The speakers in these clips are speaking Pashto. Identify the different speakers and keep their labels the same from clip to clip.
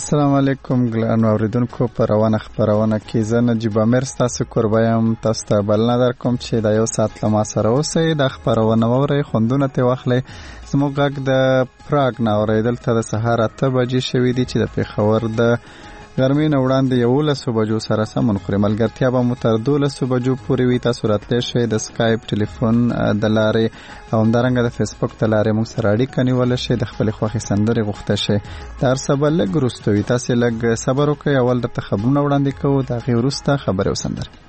Speaker 1: السلام علیکم ګرانو اوریدونکو، په روانه خبرونه کې زه نجیب امیر ستاسو کوربه یم. تاسو ته بلنه درکوم چې د یو ساعت له ما سره اوسئ. د خبرونه واورئ، خوندونه ترې واخلئ. زموږ غږ د پراګ نه اورېدل ته د سهار 8 بجې شوي دي چې د پېښور د غرمې نه وړاندې 11 بجو سره سمون خوري. ملګرتیا به مو تر 12 بجو پورې وي. تاسو راتلی شئ د سکایپ، ټلیفون د لارې او همدارنګه د فیسبوک د لارې موږ سره اړیکه نیولی شئ. د خپلې خوښې سندرې غوښته شئ. د هر څه به لږ وروسته وي. تاسې لږ صبر وکړئ. اول درته خبرونه وړاندې کوو، د هغې وروسته خبرې او سندرې.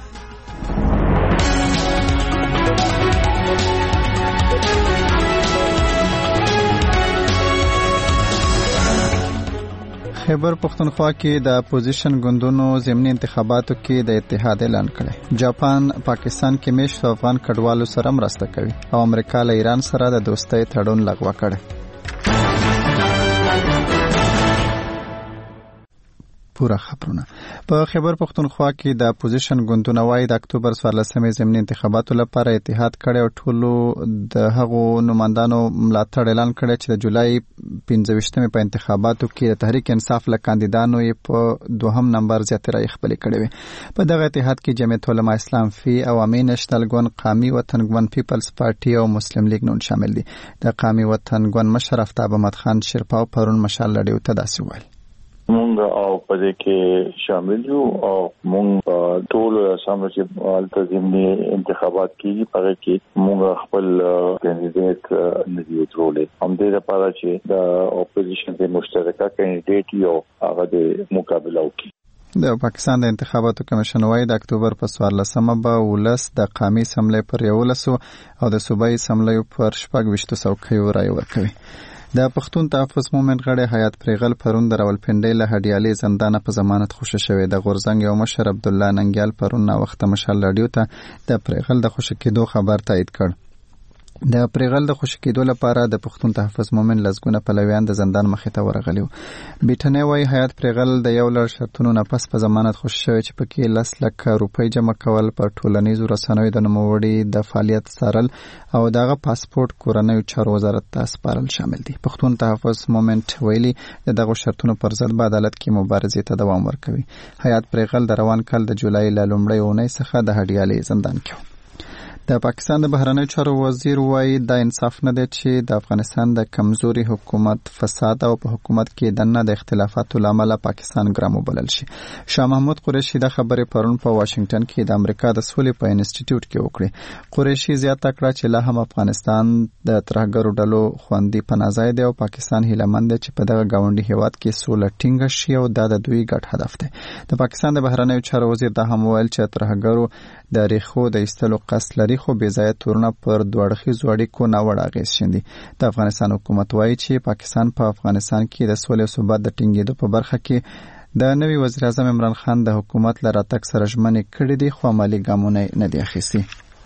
Speaker 1: خیبر پختونخوا کې د اپوزیشن ګوندونو ضمني انتخاباتو کې د اتحاد اعلان کړی. جاپان پاکستان کې میشتو افغان کډوالو سره مرسته کوي او امریکا له ایران سره د دوستۍ تړون لغوه کړی. پورا خبرونه په خیبر پختونخوا کې د اپوزیشن ګوندونه وايي د اکتوبر 14 ضمني انتخاباتو لپاره اتحاد کړی او ټولو د هغو نمائندانو ملاتړ اعلان کړی چې د جولای 15 په انتخاباتو کې د تحریک انصاف له کاندیدانو یې په 2 نمبر زیاتې رایې خپلې کړې وې. په دغه اتحاد کې جمعیت علما اسلام فی او عوامي نېشنل ګوند، قامي وطن ګوند، پیپلز پارټي او مسلم لیگ نون شامل دي. د قامي وطن ګوند مشر افتاب احمد خان شیرپاو پرون مشال لړیو ته داسې وویل:
Speaker 2: مونږ او پدې کې شامل یو او مونږ ټول سم چې التزامي انتخابات کیږي په کې مونږ خپل کاندیدټ ندی درولې. هم دې لپاره چې د اپوزیشن د مشترکه کاندیدټ یو هغه د مقابله وکړي.
Speaker 1: د پاکستان د انتخاباتو کمیشن وايي د اکتوبر په 14 به ولس د قامي سملې پر 11 او د صوبایي سملې پر 26 څوکیو رایې ورکوي. د پښتون تحفظ مومنت غړی حیات پریغل پرون د راولپنډۍ له هډیالې زندانه په ضمانت خوشی شوی. د غورزنګ یو مشر عبدالله ننګیال پرون نا وخت مشال راډیو ته د پریغل د خوشی کېدو خبر تایید کړ. د پریغل د خوشی کېدو لپاره د پښتون تحفظ مومنت لزګونه پلویان د زندان مخې ته ورغلیو. بیټنې وايي حیات پریغل د یو لړ شرطونو نه پس په ضمانت خوشی شوی چې پکې 10 لک روپۍ جمع کول، پر ټولنیزو رسنیو د نوموړي د فعالیت څارل او دغه پاسپورت کورنیو چارو وزارت ته سپارل شامل دي. پښتون تحفظ مومنت ویلي دغه شرطونو پر ضد په عدالت کې مبارزې ته دوام ورکوي. حیات پریغل د روان کال د جولای له لومړۍ اونۍ څخه د هډیالې زندان کې. د پاکستان د بهرنیو چارو وزیر وايي دا انصاف نه دی چې د افغانستان د کمزوري حکومت، فساد او په حکومت کې دنه د اختلافاتو لامل پاکستان ګرام وبلل شي. شاه محمود قریشي د خبرې پرون په واشنگټن کې د امریکا د سولې په انسټیټیوټ کې وکړه. قریشي زیاته کړه چې لا هم افغانستان د ترهګرو ډلو خوندي پناهځای دی او پاکستان هیلهمند دی چې په دغه گاونډي هیواد کې سوله ټینګه شي او دا د دوی ګډ هدف دی. د پاکستان د بهرنیو چارو وزیر دا هم ویل چې ترهګرو د ریښو د ایستلو قصد لري خو بې ځایه تورونه پر دوه اړخیزو اړیکو ناوړه اغېز شیندي. د افغانستان حکومت وایي چې پاکستان په افغانستان کې د سولې او ثبات د ټینګېدو په برخه کې د نوي وزیر اعظم عمران خان د حکومت له راتګ سره ژمنې کړې دي خو عملي ګامونه نه دي اخیستي.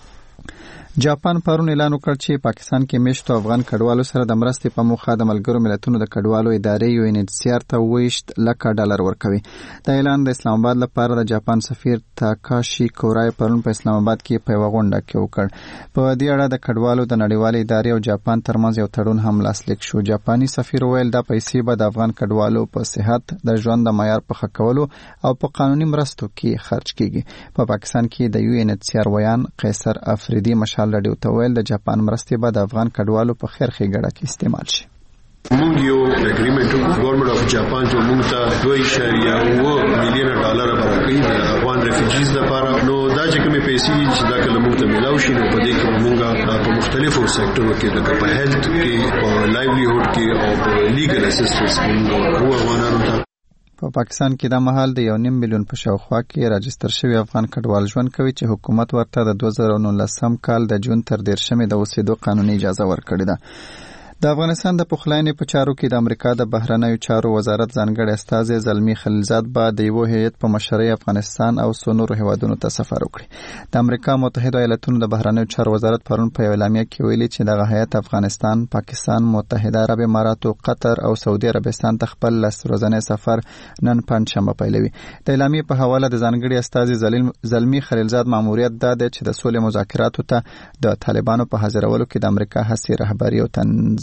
Speaker 1: جاپان پرون اعلان وکړ چې پاکستان کې میشتو افغان کډوالو سره د مرستې په موخه د ملګرو ملتونو د کډوالو ادارې UNHCR ته 20 لک ډالر ورکوي. دا اعلان د اسلام آباد لپاره د جاپان سفیر تاکاشي کورای پرون په اسلام آباد کې په غونډه کې وکړ. په دې اړه د کډوالو د نړیوالې ادارې او جاپان ترمنځ یو تړون هم لاسلیک شو. جاپاني سفیر ویل دا پیسې به د افغان کډوالو په صحت، د ژوند د معیار په ښه کولو او په قانوني مرستو کې خرج کیږي. په پاکستان کې د UNHCR ویان قیصر افریدي مشال لړیو ته ویل د جاپان مرستې به د افغان کډوالو په خیر ښېګړه کې استعمال شي.
Speaker 3: مونږ یو اګریمنټ وکړو ګورنمنت اف جاپان چې مونږ ته 2.9 میلیون ډالر ورکړي د افغان ریفیوجیز لپاره. نو دا چې کومې پیسې چې دا کله مونږ ته ملاو شي نو په دې کې مونږ په مختلفو سېکټرو کې لکه په هیلث کې، په لایولیهود کې او په لیګل اسسټنس مونږ افغانانو ته.
Speaker 1: په پاکستان کې د مهال د 1.5 میلیون په شاوخوا کې راجستر شوی افغان کډوال ژوند کوي چې حکومت ورته د 2019 کال د جون تر 13 د اوسېدو قانوني اجازه ورکړې ده. د افغانستان د پخلاینې په چارو کې د امریکا د بهرنیو چارو وزارت ځانګړی استازی زلمی خلیلزاد به د یو هیئت په مشرۍ افغانستان او څو نورو هیوادونو ته سفر وکړي. د امریکا متحده ایالاتونو د بهرنیو چارو وزارت پرون په یو اعلامیه کې ویلي چې دغه هیئت افغانستان، پاکستان، متحده عرب امارات، قطر او سعودي عربستان ته خپل ورځنی سفر نن پنځشنبه پیلوي. د اعلامیې په حواله د ځانګړي استازي زلمی خلیلزاد ماموریت دا دی چې د سولې مذاکراتو ته د طالبانو په حاضرولو کې د امریکا هڅې رهبري او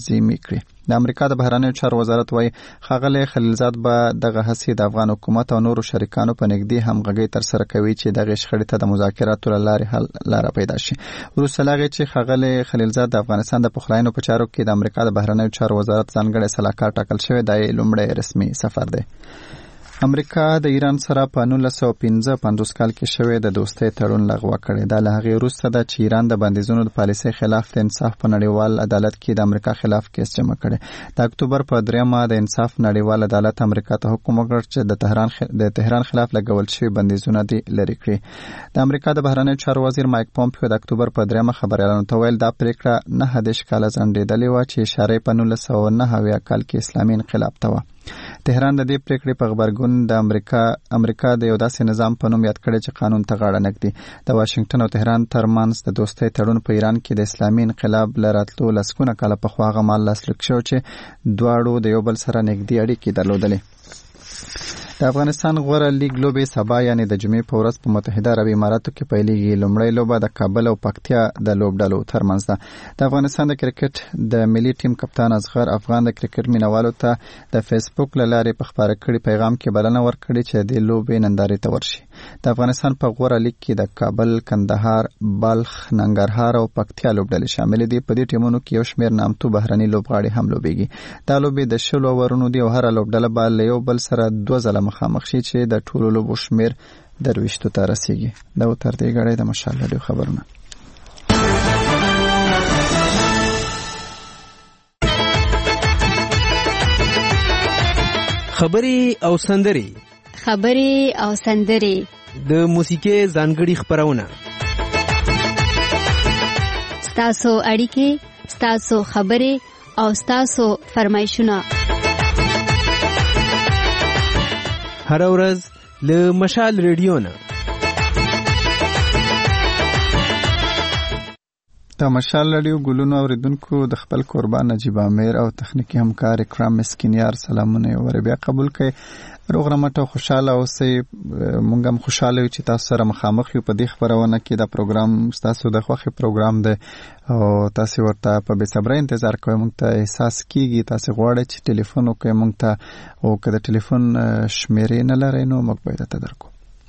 Speaker 1: ترجمه کړي. د امریکا د بهرنیو چارو وزارت وايي ښاغلی خلیلزاد به دغه هڅې د افغان حکومت او نورو شریکانو په نږدې همغږۍ ترسره کوي چې دغه شخړې ته د مذاکراتو له لارې حل لاره پیدا شي. وروسته له هغې چې ښاغلی خلیلزاد د افغانستان د پخلاینو په چارو کې د امریکا د بهرنیو چارو وزارت ځانګړی سلاکار ټاکل شوی، دا یې لومړی رسمي سفر دی. امریکا د ایران سره په 1955 کال کې شوی د دوستۍ تړون لغوه کړی. دا له هغې وروسته ده چې ایران د بندیزونو د پالیسۍ خلاف د انصاف په نړیوال عدالت کې د امریکا خلاف کیس جمع کړی. د اکتوبر په 3 د انصاف نړیوال عدالت امریکا ته حکم وکړ چې د تهران خلاف لګول شوي بندیزونه دې لرې کړي. د امریکا د بهرنیو چارو وزیر مایک پومپیو د اکتوبر په 3 خبریالانو ته ویل دا پریکړه 9 کاله ځنډېدلې وه چې اشاره په 1999 کال کې اسلامي انقلاب ته وه. تهران د دې پریکړې په غبرګون د امریکا د یو داسې نظام په نوم یاد کړی چې قانون ته غاړه نږدي. د واشنگټن او تهران ترمنځ د دوستۍ تړون په ایران کې د اسلامي انقلاب له راتلو لسګونه کاله پخوا هغه مهال لاسلیک شو چې دواړو د یو بل سره نږدې اړیکې درلودلې. د افغانستان غوره لیګ لوبې سبا یعنی د جمعې په ورځ په متحده عربي اماراتو کې پیلېږي. لومړۍ لوبه د کابل او پکتیا د لوبډلو ترمنځ ده. د افغانستان د کرکټ د ملي ټیم کپتان اصغر افغان د کرکټ مینوالو ته د فیسبوک له لارې په خپاره کړي پیغام کې بلنه ورکړي چې د لوبې نندارې ته ورشي. د افغانستان په غوره لیګ کې د کابل، کندهار، بلخ، ننګرهار او پکتیا لوبډلې شامل دي. په دې ټیمونو کې یو شمېر نامتو بهرني لوبغاړي هم لوبېږي. دا لوبې د 10 اورونو دي او هره لوبډله به له یو بل سره 2 ځله مخامخ شي چې د ټولو لوبو شمیر 20 ته رسیږي. دا تر دې غړې د مشال راډیو خبرونه.
Speaker 4: خبرې او سندرې د موسیقي ځانګړي خبرونه،
Speaker 5: ستاسو اړیکې، ستاسو خبرې او ستاسو فرمایشونه
Speaker 4: هر ورځ له مشال ریډیو نه.
Speaker 1: د مشال راډیو ګلونو اوریدونکو د خپل قربان نجیب امیر او تخنیکی همکار اکرام مسکینیار سلامونه ور بیا قبول کړئ. روغ رمټ او خوشاله اوسئ. مونږ هم خوشاله یو چې تاسو سره مخامخ یو په دې خبرونه کې. دا پروګرام تاسو د خوښي پروګرام دی او تاسو ورته په بې صبرۍ انتظار کوئ. مونږ ته احساس کیږي تاسو غواړئ چې ټلیفون وکړئ مونږ ته، او که د ټلیفون شمیرې نه لرئ نو موږ به درته درکو.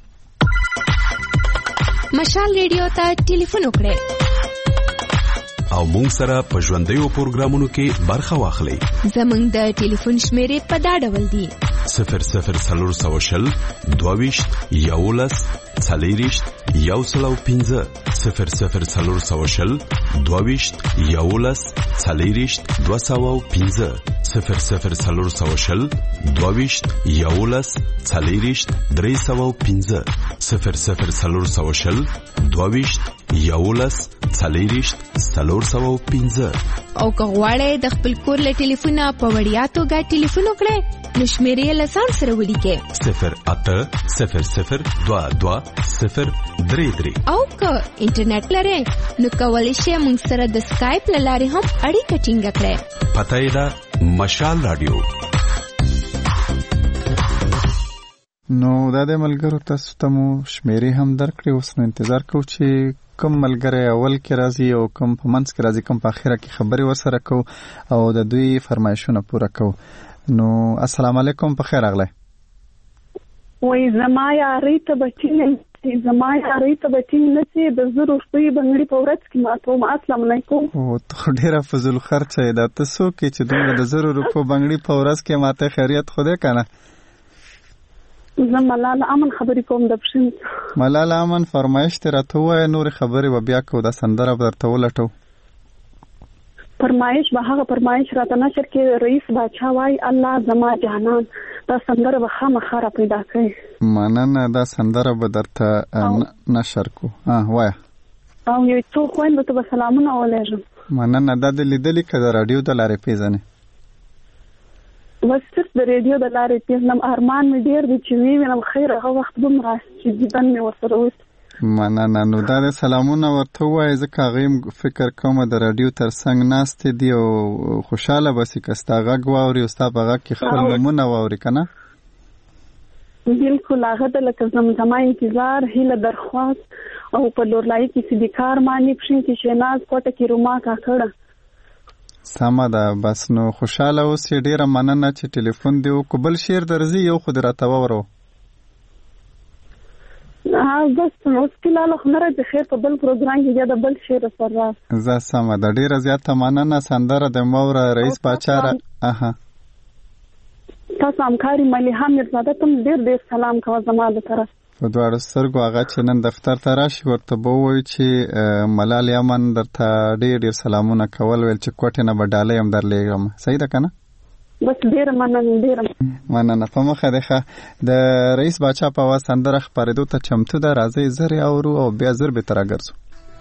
Speaker 5: مشال ریډیو ته ټلیفون وکړئ
Speaker 6: او مونږ سره په ژوندیو پروګرامونو کې برخه واخلئ.
Speaker 5: زمونږ د ټلیفون شمیرې په دا ډول دي:
Speaker 6: 0040 22 11 40 105 0040 22 11 40 205 0040 22 11 40 305 0040 22 11 40 305.
Speaker 5: او که غواړئ د خپل کور له ټلیفونه په وړیا توګه ټلیفون وکړئ نو شمیرې له ځان سره ولیکئ
Speaker 6: 0800 22 033.
Speaker 5: او که انټرنیټ لرئ نو کولی شئ موږ سره د سکایپ له لارې هم اړیکه ټینګه کړئ.
Speaker 6: پته یې ده مشال راډیو.
Speaker 1: نو دا د ملګرو تاسو ته مو شمیرې هم درکړې. اوس نو انتظار کوو چې کوم ملګری اول کې راځي او کوم په منځ کې راځي، کوم په اخره کې خبرې ورسره کوو او د دوی فرمایشونه پوره کوو. نو السلام علیکم، په خیر راغلی.
Speaker 7: وای زما یاري ته بچی نسی د زرو شپې بنګړي په ورځ کې ماتوم. السلام علیکم.
Speaker 1: او ته ډیره فضول خرچه ده. ته څوک چې دومره د زرو روپو بنګړي په ورځ کې ماته خیریت خوده کنه.
Speaker 7: زه ملاله امن خبرې کوم د پښین.
Speaker 1: ملاله امن فرمایش ته راته وای، نور خبرې و بیا کو د سندره درته ولټو.
Speaker 7: فرمایش به هغه فرمایش راته نشر کې رئیس باچا وای الله زما جانان دا سندره به خامخا را پیدا کړي.
Speaker 1: مننه، دا سندره به درته نشر کو. وای
Speaker 7: او یو څو خويندو ته سلامونه ولېږم.
Speaker 1: مننه. دا د لیدلې کده رادیو د لارې پیژنې؟
Speaker 7: وسط د ریډیو د لارې پیژنم. ارمان مې ډیر دی چې وینم خیر هغه وخت به مراسته چې دیدن مې ورسره وست.
Speaker 1: مننه. نو دا سلامونه ورته وای. ځکه هغه فکر کوم د رادیو تر څنګ ناست دی او خوشاله بسی کستا غږ واوري او ستا په غږ کې خپل نمونه واوري کنه.
Speaker 7: بالکل هغه د لکه زمزمه انتظار هیله درخواست او په لورلای کې سیدی کار معنی پښین کې شیناز کوټه کې روما کا کړه.
Speaker 1: سمه ده. بس نو خوشاله اوسې، ډیره مننه چې ټلیفون دی وکړو. بل شعر درځي یو خو دې راته وورو.
Speaker 7: بس مشکل له خنره د خیر په بل پروګرام کې یا د بل شعر سره
Speaker 1: زه سمه ده. ډیره زیاته مننه. سندره د مور رئیس باچا را
Speaker 7: تاسو همکاري مليحه میرزاده ته ډیر سلام کوم زما له طرف.
Speaker 1: په دواړو سترګو هغه چې نن دفتر ته راشي ورته به ووایو چې ملال یمن درته ډېر سلامونه کول، ویل چې کوټې نه به ډالۍ هم درلېږم. صحیح ده که نه؟
Speaker 7: بس ډېره مننه. په
Speaker 1: مخه دی ښه. د رئیس باچا په اواز سندره خپرېدو ته چمتو ده. راځئ زر یې اورو او بیا زر بېرته راګرځو.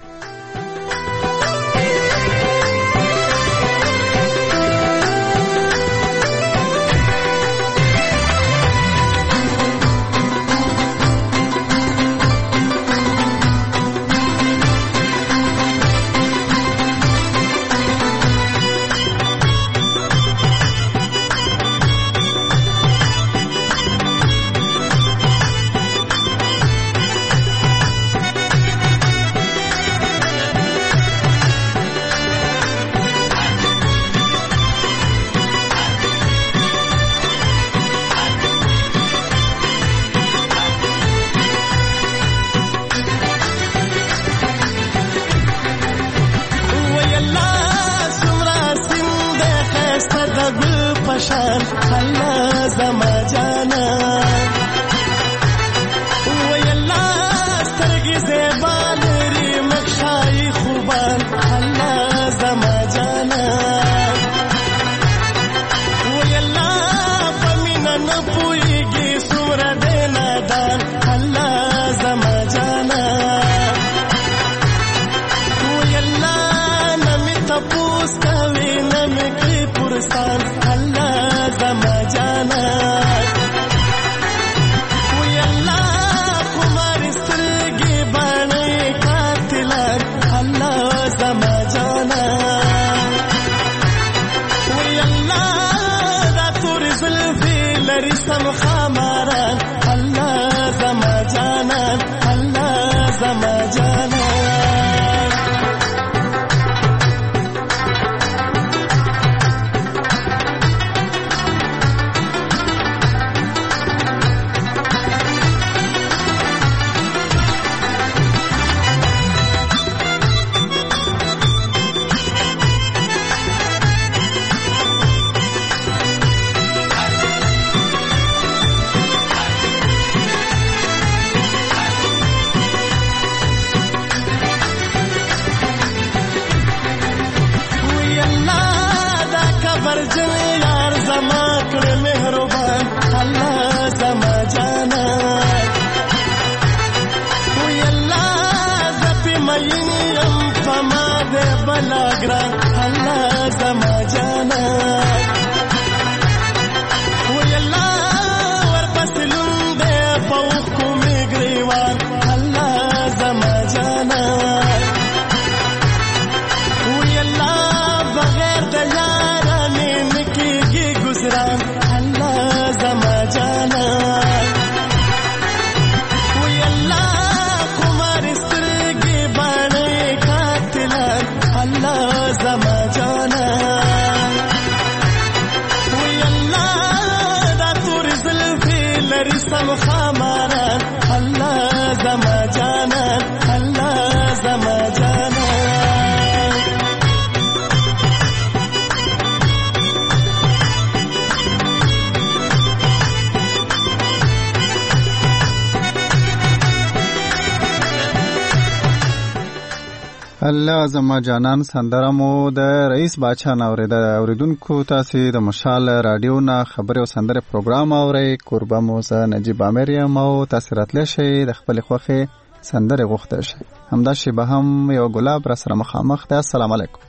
Speaker 1: الله زما جانان سندره مو د رئیس باچا نه اورېده. اوریدونکو تاسې د مشال رادیو نه خبرې او سندرې پروګرام اورئ. کوربه مو زه نجیب عامر یم او تاسې راتلی شئ د خپلې خوښې سندرې غوښتلی شئ. همدا شیبه هم یو ګلاب را سره مخامخ ده. السلام علیکم.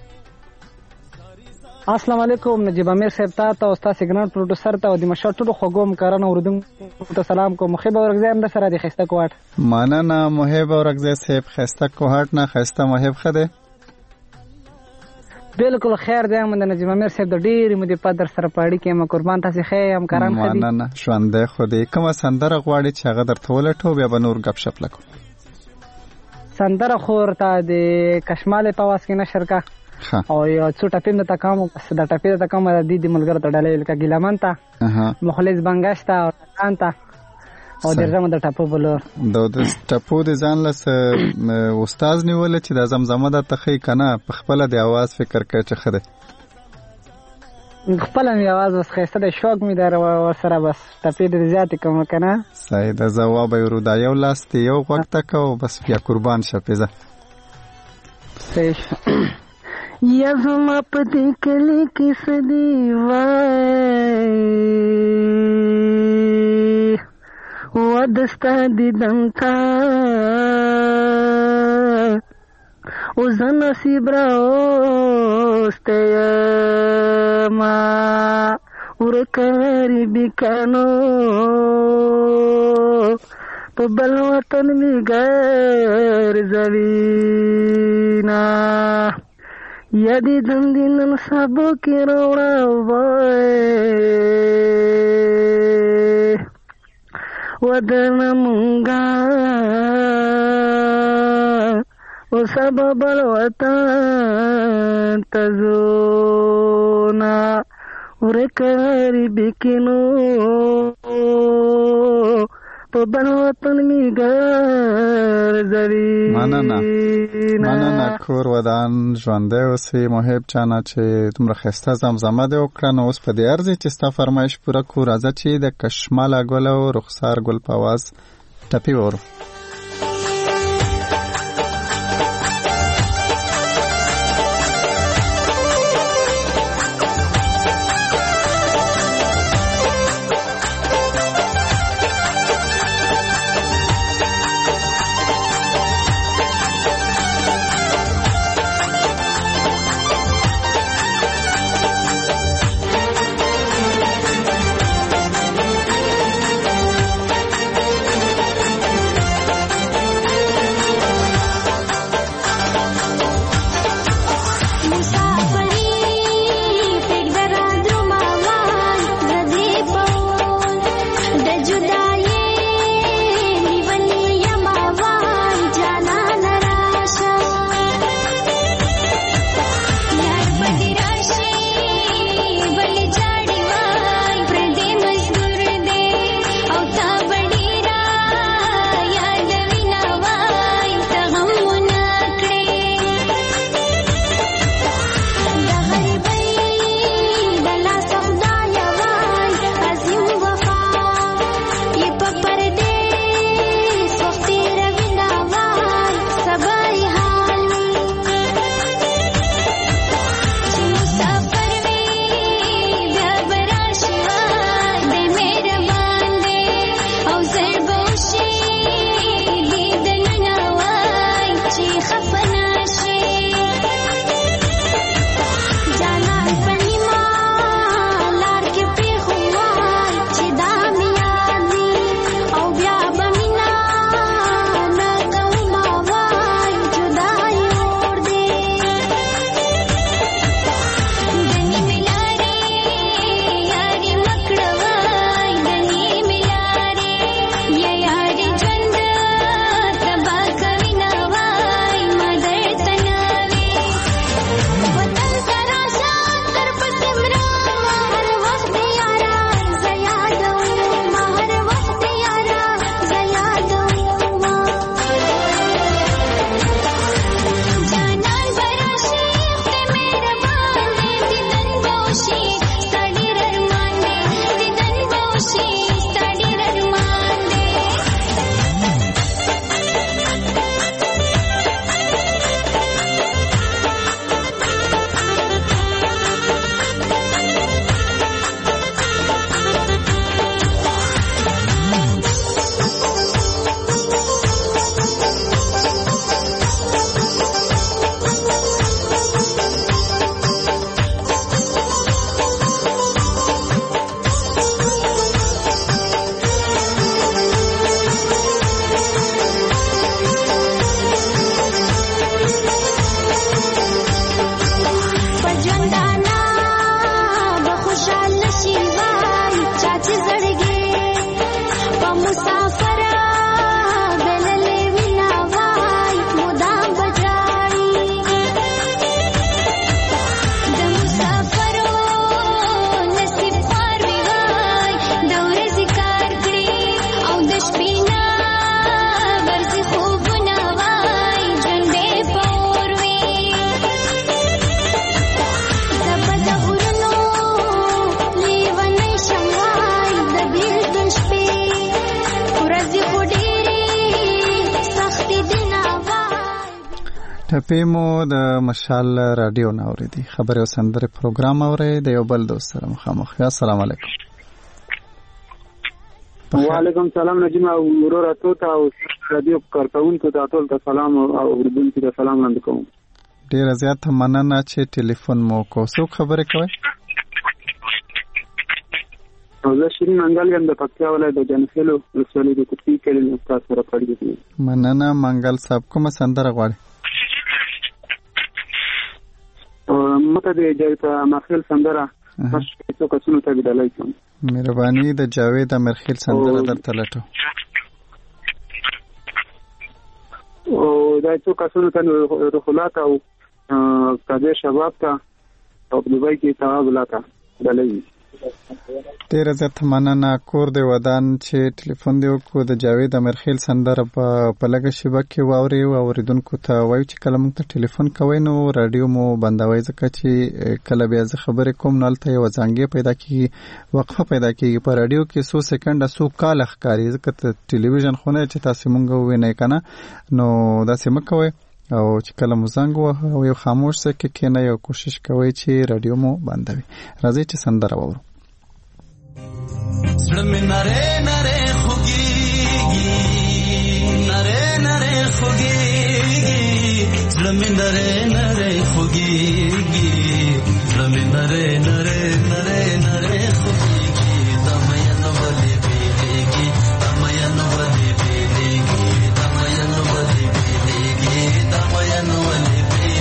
Speaker 8: السلام علیکم نجیب عامر صاحب ته او ستاسې ګران پروډوسر ته او د مشال ټولو خوږو همکارانو اوریدونکو ته سلام کوم. محب اورکزی هم د سره د ښایسته کوهاټ.
Speaker 1: مننه محب اورکزی صاحب. ښایسته کوهاټ نه ښایسته محب ښه دی؟
Speaker 8: بالکل خیر دی. هم د نجیب عامر صاحب د ډېرې مودې بعد در سره په اړیکې یم. قربان تاسې ښه یې همکاران ښه دي؟
Speaker 1: مننه ژوندی خو دی. کومه سندره غواړې چې هغه درته ولټو بیا به نور ګپ شپ لکو؟
Speaker 8: سندره خو ورته د کشمالې په اواز کې نشر کا. او یو څو ټپې مې ته کوم د ټپې ته کوم د دې ملګرو ته ډالې لکه ګیلمن ته مخلص بنګش ته او ځان ته او درځم د ټپو بلور
Speaker 1: د ټپو د ځان لس استاد نیول چې د زمزمه د تخې کنه په خپل د आवाज فکر کوي چې خده
Speaker 8: خپل می आवाज وس خسته د شوق می در سره بس ټپې د زیات کوم کنه
Speaker 1: صحیح د جواب یو د یو لاس ته یو وخت کو بس بیا قربان شپه
Speaker 8: صحیح یا زما په دې کلی کې سدي وای ودستا دیدم تا او زن نصیب راوسته ما ورکاری بکنو په بل وطن می ګرځوینا یادی دندین سبو کې روړا وای ودن مونگا او سبب الوطن تزونا ورکاری بکنو په بل وطن می ګرځوي
Speaker 1: مننه کور ودان ژوندی اوسې محب چانه چې دومره ښایسته زمزمه دې وکړه نو اوس په دې ارزي چې ستا فرمایش پوره کړو راځه چې د کشماله ګل او رخسار ګل په اواز ټپې وورو ټپې مو د مشال رادیو نه اورېدي. خبرې او سندرې پروګرام اورئ د یو بل دوست سره مخامخ. السلام علیکم.
Speaker 9: وعلیکم سلام نجم او ورور ته او رادیو کارکونکو ته ټول ته سلام او اوریدونکو ته سلام وړاندې کوم.
Speaker 1: ډیره زیاته مننه چې ټلیفون مو کو. څوک خبرې کوي؟
Speaker 9: زه شیرین منګل یم د پکتیا ولایت د جنخیلو ولسوالۍ د کوټي کلي نه تاسو سره پاتې دي.
Speaker 1: مننه منګل صاحب. کومه سندره غواړئ؟
Speaker 9: مته د جاوید امرخیل سندره څو کسونو ته بدلای کوم.
Speaker 1: مهرباني د جاوید امرخیل سندره درته لټو.
Speaker 9: او دا څو کسونو ته رخلات او کده شباب ته او دوی کې ثواب لاته دلای.
Speaker 1: ډیره زیاته مننه. کور د ودان چې ټلیفون دی وکړو د جاوید امرخیل سندره په لږه شیبه کې واوري او اوریدونکو ته وایو چې کله موږ ته ټلیفون کوئ نو رادیو مو بندوي ځکه چې کله بیا زه خبرې کوم نو هلته یوه ځانګې پیدا کېږي وقفه پیدا کېږي په رادیو کې څو سکنډه څو کاله ښکاري ځکه ټلویزیون خو نه چې تاسې موږ ووینئ که نه نو داسې مه کوئ او چې کله مو زنګ ووهه او یو خاموش ځای کې کښېنئ او کوشش کوئ چې رادیو مو بندوي. راځئ چې سندره واورو.
Speaker 10: زړه مې نری نری خوږېږي نری نری خوږېږي زړه مې نری نری خوږېږي زړه مې نری نری نری نری خوږېږي دا مین ولې بیلېږي دا مین ولې بیلېږي دا مین ولې بیلېږي دا مین ولې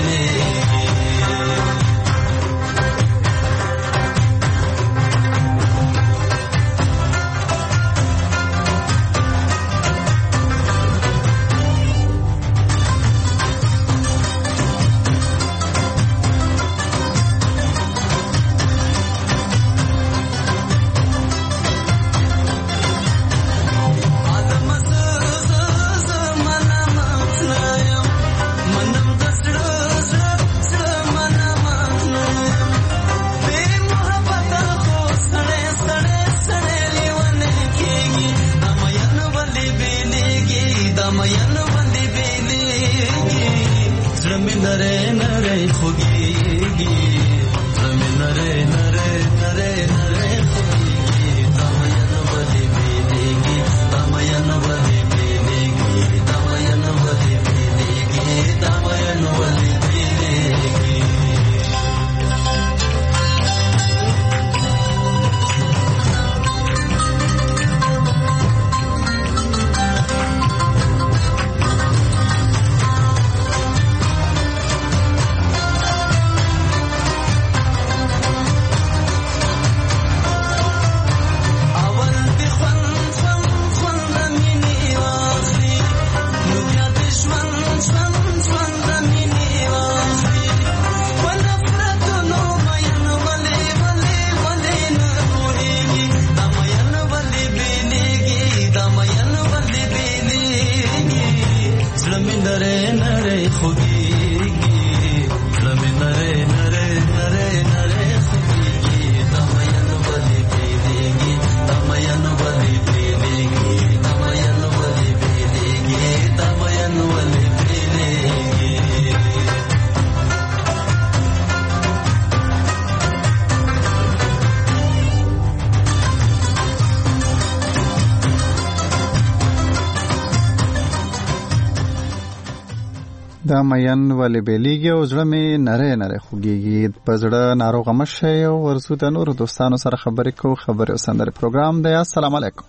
Speaker 1: دا مین ولې بیلیږي او زړه مې نری نری خوږېږي. په زړه ناروغه مه شئ او ورځو د نورو دوستانو سره خبرې کوو. خبرې او سندرې پروګرام دی. السلام علیکم.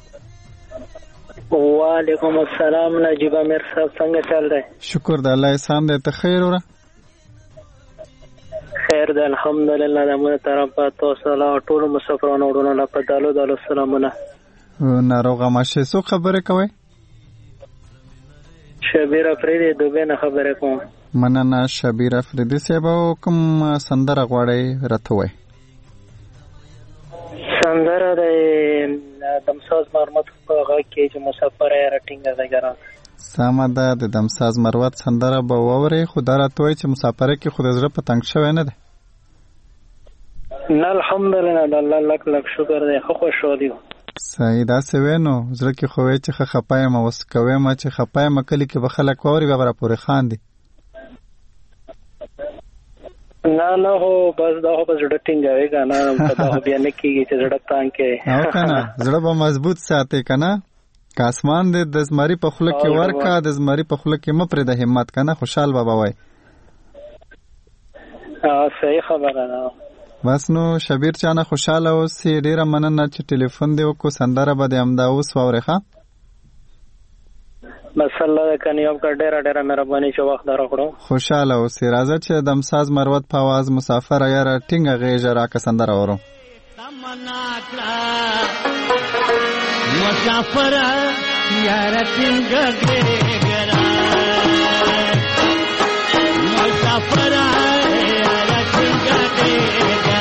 Speaker 11: وعلیکم السلام. نجیب امیر صاحب څنګه چل دی؟
Speaker 1: شکر د الله احسان دی. ته خیر وره؟
Speaker 11: خیر دی الحمدلله. د مونږ طرفه تاسو له ټولو مسافرانو وروڼو له په دالو دالو سلامونه.
Speaker 1: ناروغه مه شئ. څوک خبرې کوئ؟
Speaker 11: شبیر افریدی دوبه نه خبره کوم.
Speaker 1: مننه شبیر افریدی صاحب. کوم سندره غواړئ راته وای؟
Speaker 11: سندره د دمساز مرمت په غږ کې چې مسافر یې راټینګه ده ګران.
Speaker 1: سمه ده. د دمساز مروت سندره به واورئ خو دا راته وایي چې مسافره کې خو د زړه په تنګ شوی نه دی؟
Speaker 11: نه الحمدلله د الله لک لک شکر دی. ښه خوشحالي وه.
Speaker 1: صحیح. داسې وی نو زړه کې خو وی چې ښه خفه یم اوس کویم چې خفه یم کلي کې به خلک واوري بیا به راپورې خاندي.
Speaker 11: نه هو بس دا هو زړه ټینګوي کنه دا هو بیا نه کیږي چې زړه تان کې
Speaker 1: او کنه زړه به مضبوط ساتي کنه کاسمان دې د زمری په خوله کې ورکا د زمری په خوله کې مپرې د همت کنه خوشحال بابا وای
Speaker 11: صحیح خبره ده
Speaker 1: بس نو شبیر چانه خوشاله اوسې ډیره مننه چې ټلیفون دی وکړو سندره به دې همدا اوس واورې
Speaker 11: بس الله کنه یو کډ ډیره مهرباني چې وخت راکړو
Speaker 1: خوشاله اوسې راځه چې دمساز مروت په आवाज مسافر یاره ټینګه غېږه راکه سندره ورو
Speaker 10: مسافر یاره ټینګه غېږه مسافر یاره ټینګه غېږه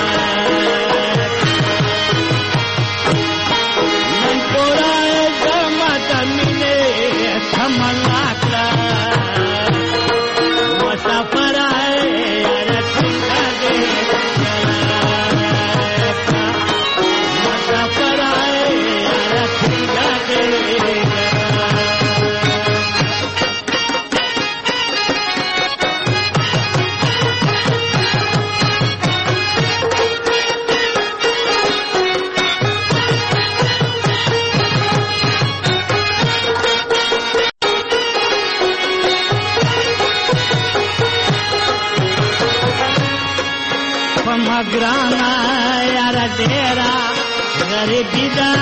Speaker 10: نن پورا زما د مینې تمنا مسافر یاره ټینګه غېږه مسافر یاره ټینګه غېږه گرانا یار ډیرا غریبی دا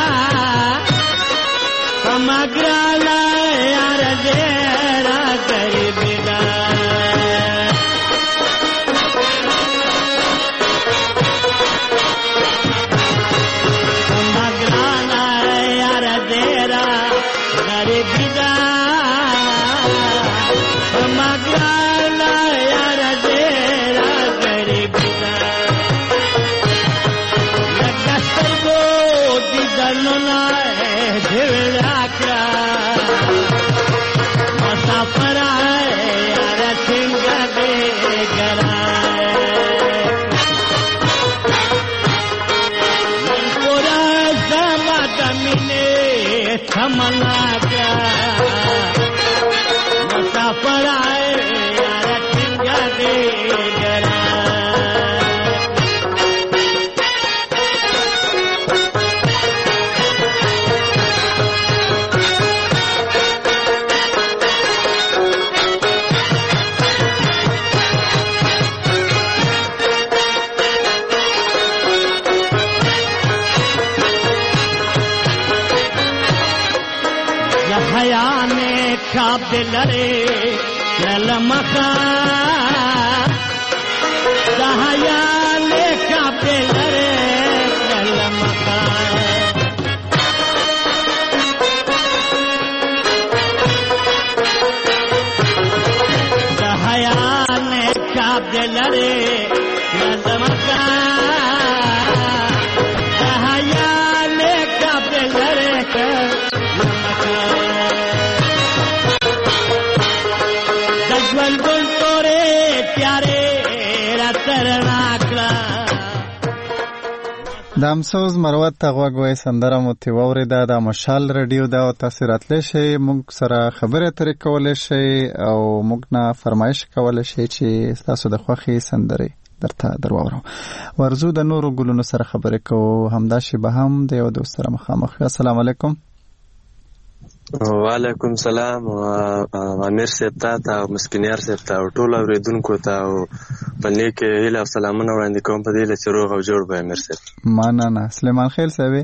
Speaker 10: گرانا یار ډیرا غریبی دا گرانا یار ډیرا غریبی دا گرانا یار ډیرا غریبی دا مسافر یاره ټینګه غېږه نن پورا زما د مینې تمنا مسافر یاره ټینګه غېږه خواب دلره للمخا دهيان خواب دلره للمخا دهيان خواب دلره للمخا دهيان خواب دلره للمخا ژوندون تورې پیارې راتر ناکړه
Speaker 1: د امسوز مروت ته غوږ وای سندره مو تی واورېده د مشال رادیو دا او تاسو راتلی شئ موږ سره خبرې اترې کولی شئ او موږ نه فرمایش کولی شئ چې ستاسو د خوښې سندرې درته درواورو ورځو د نورو ګلونو سره خبرې کوو همداسې به هم د یو دوست سره مخامخ السلام علیکم
Speaker 12: وعلیکم السلام امیر صاحب ته مسکینیار صاحب ته ټول اوریدونکو ته په نیک هیله او سلامونه وړاندې کوم په دې چې روغ او جوړ به امیر صاحب
Speaker 1: مننه سلیمان خیل صاحب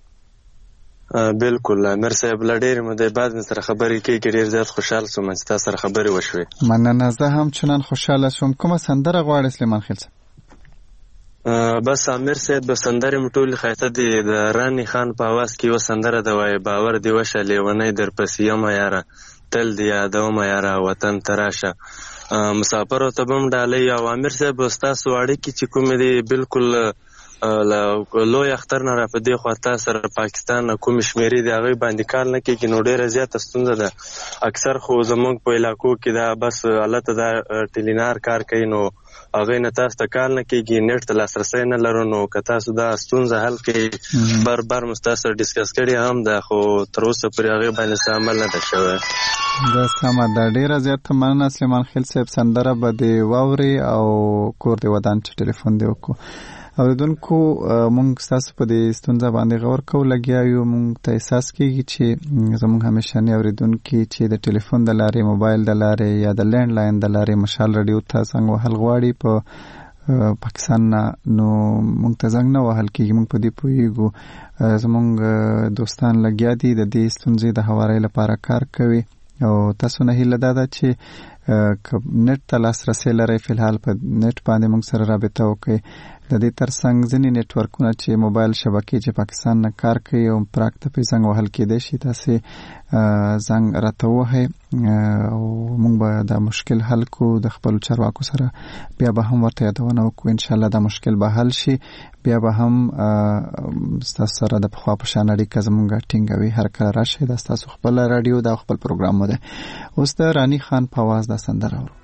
Speaker 12: بالکل امیر صاحب لډیر مده بعد سره خبرې کوي ډیر زیات خوشاله شوم چې تاسو سره خبرې وشوي
Speaker 1: مننه زه هم چنان خوشاله شوم کومه سندره غواړې سلیمان خیل صاحب
Speaker 12: بس امیر صاحب د سندرې مټولې خایته دي د رانی خان په आवाज کې و سندره د وای باور دی وشه لیونی در پسې یم یاره تل دی یادوم یاره وطن تراشه مسافر ته بم ډالې او امیر صاحب تاسو اړیکې چې کومې دي بالکل لوی اختر نه را په دې خوا تا سره پاکستان کوم شمیرې دی هغه باندې کار نه کوي نو ډیره زیاته ستونزه ده. اکثر خو زمونږ په علاقو کې دا بس الته دا ټیلینار کار کوي نو هغه نه تاسو ته کار نه کیږي نیټ ته لاسرسي نه لرو نو که تاسو دا ستونزه حل کړئ بار مستاسر ډیسکس کړي هم دا خو تر اوسه پرې هغه باندې عمل نه ده شوی.
Speaker 1: دا سمه ده. ډیره زیاته مننه سلیمان خیل صاحب. سندره به دی واوري او کور دی ودان چې ټلیفون دی وکړو. اوریدونکو مونږ تاسو په دې ستونزه باندې غور کوو لګیا یو. مونږ ته احساس کیږي چې زموږ همیشنی اوریدونکو چې د ټلیفون د لارې موبایل د لارې یا د لینډ لاین د لارې مشال رادیو ته څنګه وهل غواړي په پاکستان نو مونږ ته څنګه نه وهل کیږي. مونږ په دې پوهیږو زموږ دوستان لګیا دي د دې ستونزې د هواري لپاره کار کوي او تاسو نه هیله ده چې نت ته لاسرسي لرئ فلحال په نت باندې موږ سره رابطه وکړئ. د دې ترڅنګ ځینې نتورکونه چې موبایل شبکې چې پاکستان نه کار کوي او پراک ته په څنګه وهل کېدای شي تاسو زنګ راته وهئ او موږ به دا مشکل حل کو د خپل چارواکو سره بیا به هم ورته یادونه وکړو. ان شاء الله دا مشکل به حل شي. بیا به هم تاسو سره د پخوا په شان اړیکه زموږ ټینګوي. هر کله راشئ دا تاسو خپل رادیو دا خپل پروګرام ده. اوس د رانی خان په आवाज دا سندره اورو.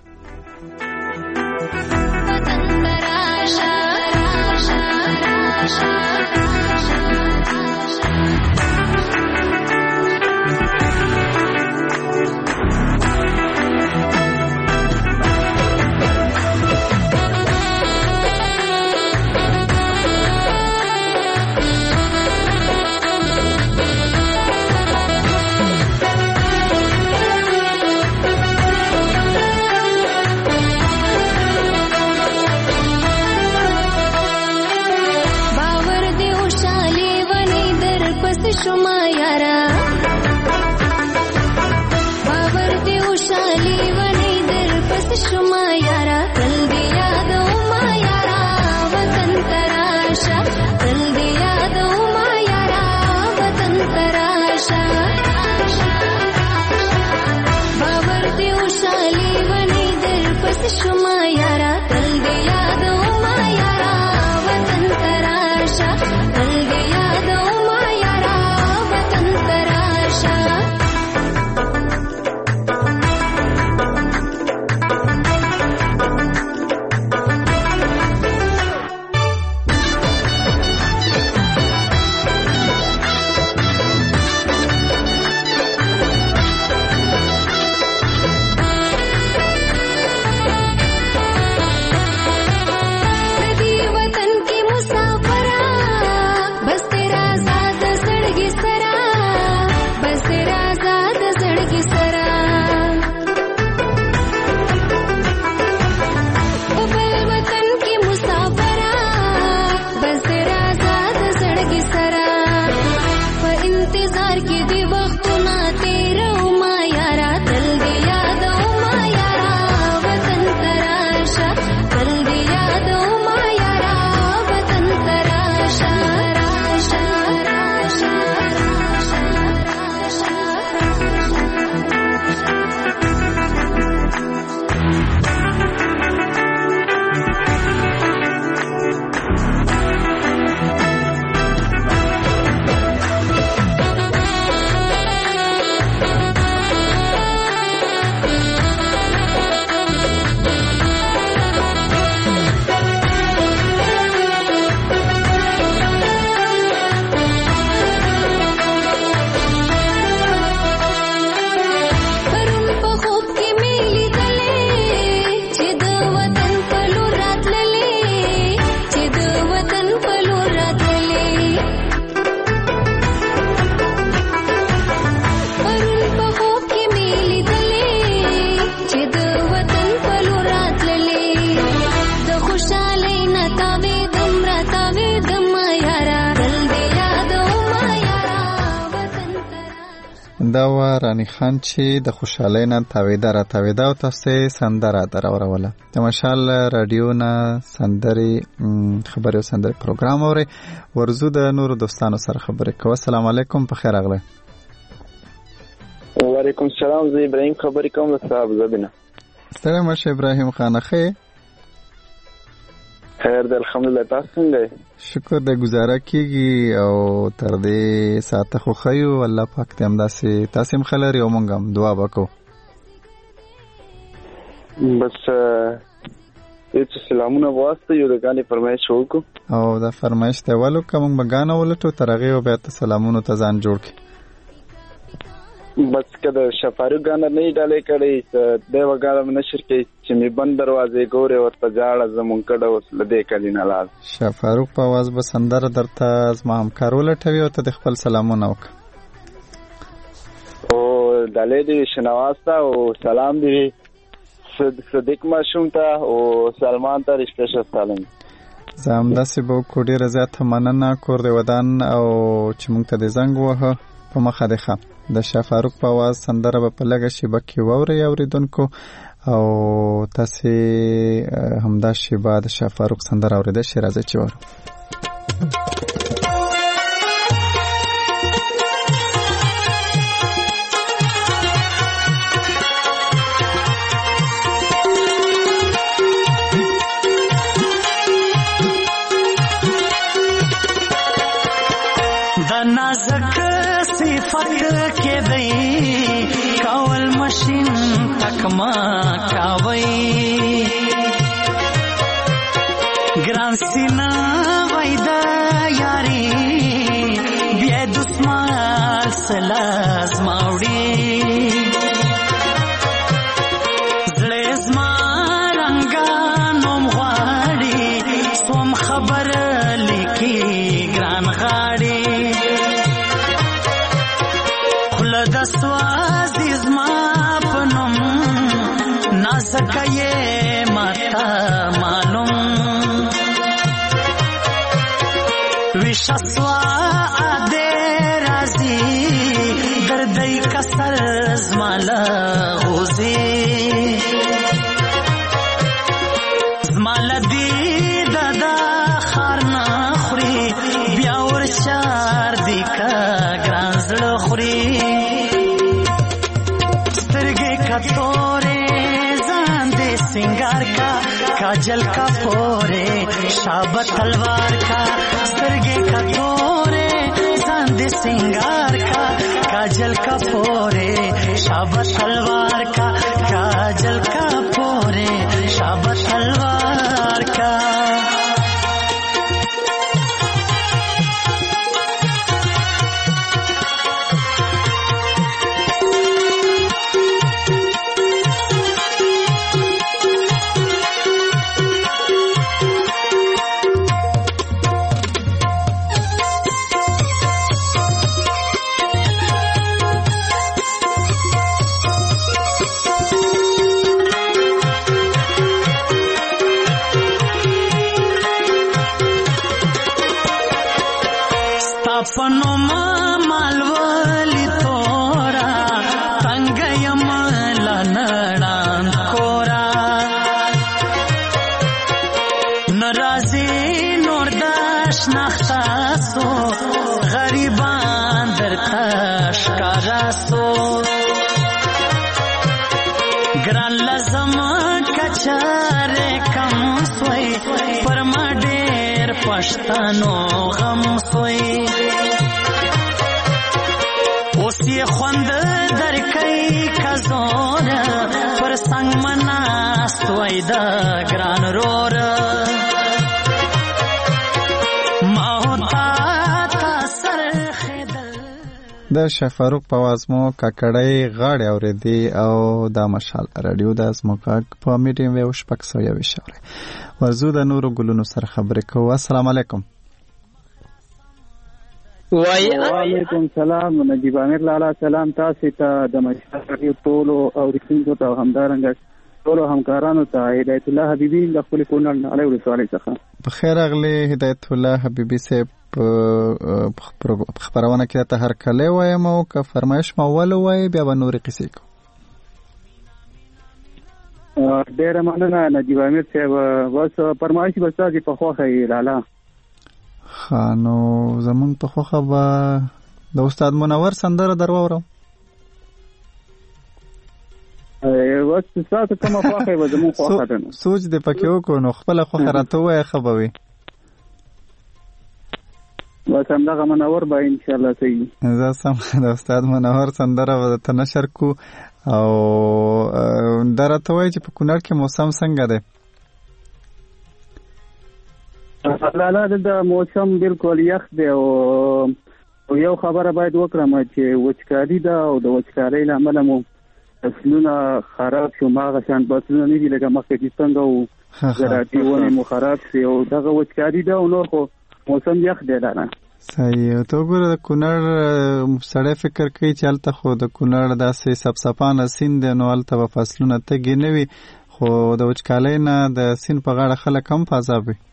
Speaker 1: دا و رانی خان چې د خوشحالۍ نه تاویده او تاسو سندره دراوروله. د مشال رادیو نه سندري خبري او سندري پروګرام اوري. ورزو د نور دوستانو سره خبرې کوو. السلام علیکم، په خیر راغله.
Speaker 13: وعلیکم السلام. زه ابراهیم خبرې کوم د صاحب زبینه.
Speaker 1: ستړی مشه ابراهیم خان. خې
Speaker 13: خیر دی الحمدلله. تاسو څنګه؟
Speaker 1: شکر دی. گزاره کیږي او تر دې ساعت خو خیو الله پاک ته همداسې تاسو هم خلري او مونږ هم دعا وکړو.
Speaker 13: بس هیڅ سلامونه واسطه یو دغه فرمایش وکړو
Speaker 1: او دا فرمایش ته ولو کوم بغانه ولټو ترغه او به سلامونه ته ځان جوړ کی.
Speaker 13: بس کده شفارو غانا نه ډالې کړي د وګاړه نشر کې چې می بند دروازې ګوره ورته ځاړه زمون کډه اوس لدې کلی نه لاړ.
Speaker 1: شفاروق په आवाज به سندر درته زما همکار ولټوي او ته د خپل سلامونه وک.
Speaker 13: او ډالې دې شنواستا او سلام دې صدیق ماشوم ته او سلمان ته رښتیا سلام.
Speaker 1: زم داسې به کوډي رضات مننه کور دی ودان او چې مونږ ته د زنګ وه په مخه ده خام د شفاروق په आवाज سندره په لګه شیبه کې ووري اوریدونکو او تاسو همدا شیبه د شفاروق سندره اوریدل شي راځي چې ورو
Speaker 10: ما کاوي ګران سینا وایدا یاري بیا دسمال سلاز ماوړي زړه زما رنگانوم غواړي سوم خبر لیکي ګران غاړي خل د سواز زما سکایے ماتا معلوم وشسوا آدے رازی دردی کسر زمالا غوزی زمالا دی دادا خارنا خوری بیاور شار دی کا گرانزل خوری سترگے کتورے सिंगार का काजल का पोरे शाबत तलवार का सरगे का तोरे चांद सिंगार का काजल का पोरे शाबत तलवार का काजल का पोरे शाबत तलवार का پښتنو غم سوی اوس یې خوند درکې کزور پر څنګ مناست وای دا ګران رور ما هوتا تاسر خدل
Speaker 1: د شفاروق په आवाज مو ککړې غاړې اورېدي او د مشال رادیو د اسموکاک په میډیم ویو شپږ سو یو اشاره ورزو د نورو ګلونو سره خبرې کوو. السلام علیکم.
Speaker 9: وعلیکم سلام. نجیب امیر لالا سلام تاسو ته د مشال ټولو او رسنیو ته همدارنګ ټولو همکارانو ته هدایت الله حبیبی د خپل کونړ علی ولسوالۍ څخه
Speaker 1: بخیر اغلی هدایت الله حبیبی صاحب خبرونه کې ته هر کله وایم او که فرمایش ما ول وای بیا به نور قصې کو.
Speaker 9: ډیر مننه نجیب امیر صاحب. بس فرمایش بس تاسو په خوخه لاله
Speaker 1: خانو زمون په خوخه به د استاد منور سندره درو ورو
Speaker 9: وخت تاسو کومه خوښه و زموږ خوښه ده
Speaker 1: سوچ دې پکې وکړو نو خپل خوښه راته وایه خبوي
Speaker 9: بس همدغه منور به ان شاء الله صحیح
Speaker 1: زه سم د استاد منور سندره به ته نشر کو او دا راته وایي چې په کونړ کې موسم څنګه دی
Speaker 9: لاله د موسم بالکل یخ دی او یو خبره باید وکړم چې وچکالي ده او د وچکالۍ له امله مو فصلونه خراب شو ماغه شان فصلونه نه دي لکه مخکې چې څنګه وو زراعتي ونې مو خراب شي او دغه وچکالي ده او نور خو موسم یخ دی نه
Speaker 1: صحیح ته وګوره د کونړ سړی فکر کوي چې هلته خو د کونړ داسې سبسپانه سیند دی نو هلته به فصلونه تږي نه وي خو د وچکالۍ نه د سیند په غاړه خلک هم په عذاب وي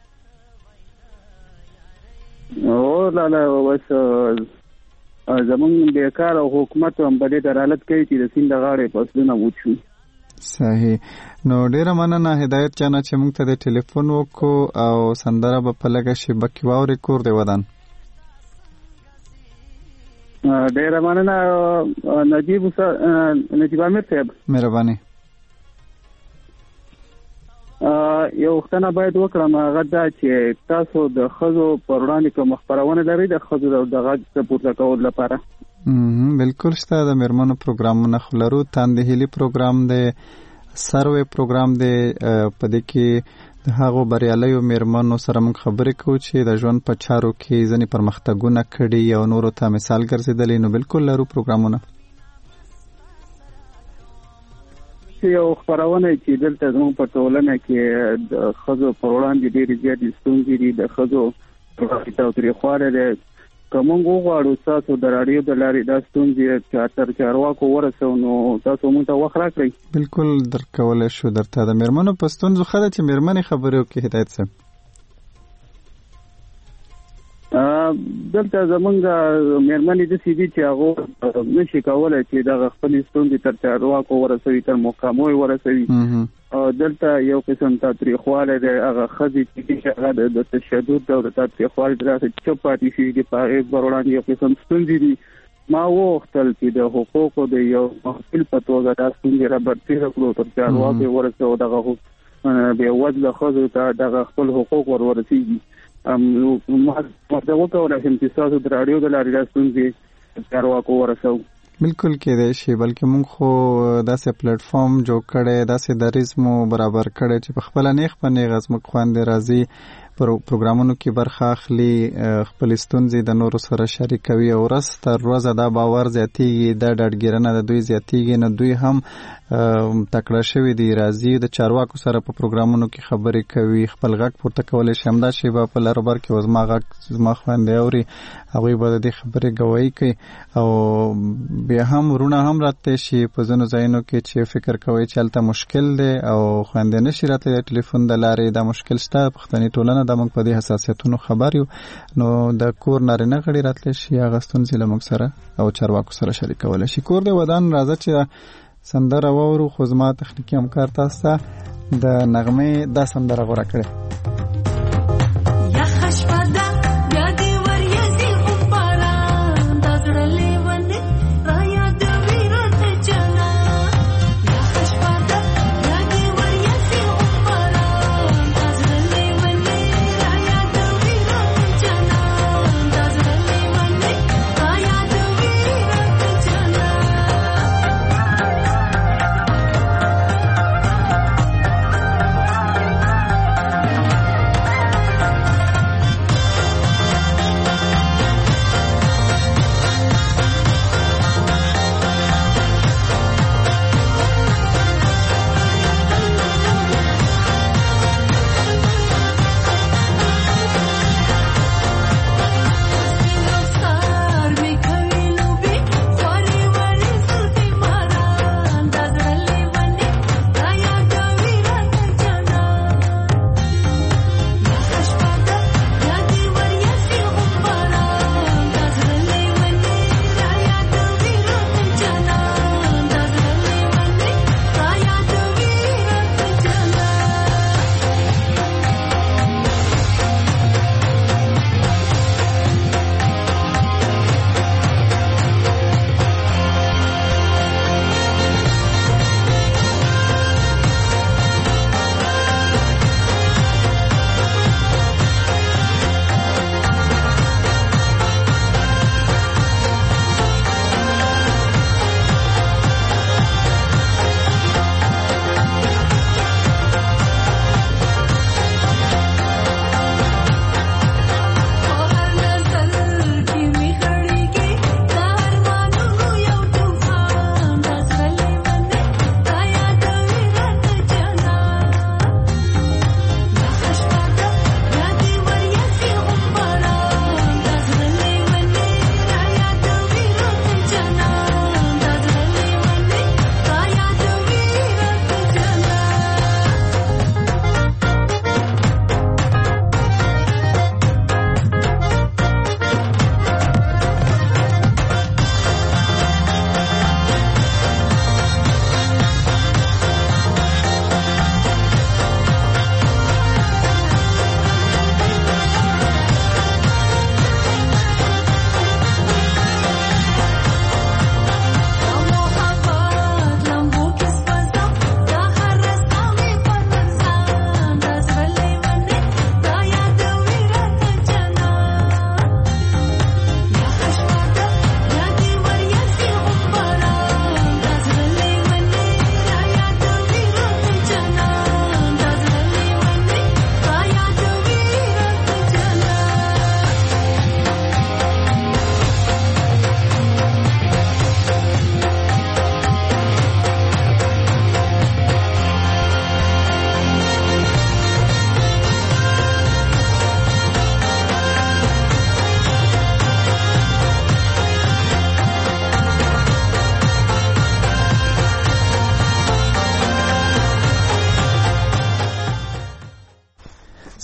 Speaker 9: او لاله اوس زمونږ بیکار او حکومت هم په دې دلالت کوي چې د سیند غاړې فصلونه وچو
Speaker 1: صحیح نو ډیره مننه هدایت جانه چې موږ ته د ټلیفون وکړو او سندره به په لږه شیبه کې واورې کور دی ودان
Speaker 9: ډیره مننه نجیب امیر صاحب
Speaker 1: مهرباني
Speaker 9: یو وختونه باید وکړم هغه دا چې تاسو د ښځو پر وړاندې کوم خپرونه لرئ د ښځو د غږ پورته کولو لپاره
Speaker 1: بالکل شته د میرمنو پروګرامونه خو لرو تاندې هیلي پروګرام دی سروې پروګرام دی په دې کې د هغو بریالیو میرمنو سره موږ خبرې کوو چې د ژوند په چارو کې ځینې پرمختګونه کړي او نورو ته مثال ګرځېدلي نو بالکل لرو پروګرامونه
Speaker 9: یو خبرونه چې دلته زموږ په ټولنه کې د ښځو پر وړاندې ډېرې زیاتې ستونزې دي د ښځو تاوتریخوالی دی که موږ وغواړو تاسو د راډیو د لارې دا ستونزې تر چارواکو ورسو نو تاسو موږ ته وخت راکړئ
Speaker 1: بالکل درکولی شو درته د میرمنو په ستونزو ښه ده چې میرمنې خبرې وکړي هدایت صاحب
Speaker 9: دلته زمونږ میرمنې داسې دي چې هغه نشي کولی چې دغه خپلې ستونزې تر چارواکو ورسوي تر محکمو یې ورسوي دلته یو قسم تاوتریخوالی دی هغه ښځې چې هغه د تشدد او د تاوتریخوالي داسې چوپ پاتې شوي دي په هغې پر وړاندې یو قسم ستونزې دي ما وغوښتل چې د حقوقو د یو محصل په توګه دا ستونزې رابرسېره کړو تر چارواکو یې ورسوو دغه بېوزله ښځو ته دغه خپل حقوق ورسېږي ما ورته وکولی شم چې ستاسو د راډیو د لارې دا ستونزې چارواکو ورسوو
Speaker 1: بالکل کېدای شي بلکې موږ خو داسې پلیټفارم جوړ کړی داسې دریځ مو برابر کړی چې په خپله نیغ په نیغه زموږ خویندې راځي پروګرامونو کې برخه اخلي خپلې ستونزې د نورو سره شریکوي او ورځ تر ورځه دا باور زیاتېږي دا ډاډګیرنه د دوی زیاتېږي نو دوی هم تکړه شوي دي راځي د چارواکو سره په پروګرامونو کې خبرې کوي خپل غږ پورته کولی شي همدا شیبه په لر بر کې زما غږ زما خویندې اوري هغوی به د دې خبرې ګواهي کوي او بیا هم ورونه هم راتلی شي په ځینو ځایونو کې چې فکر کوي چې هلته مشکل دی او خویندې نشي راتلی د ټلیفون د لارې دا مشکل شته پښتني ټولنه دا موږ په دې حساسیتونو خبر یو نو د کور نارینه غړي راتلی شي هغه ستونزې له موږ سره او چارواکو سره شریکولی شي کور دی ودان راځه چې سندره واورو خو زما تخنیکي همکار تاسو ته د نغمې دا سندره غوره کړې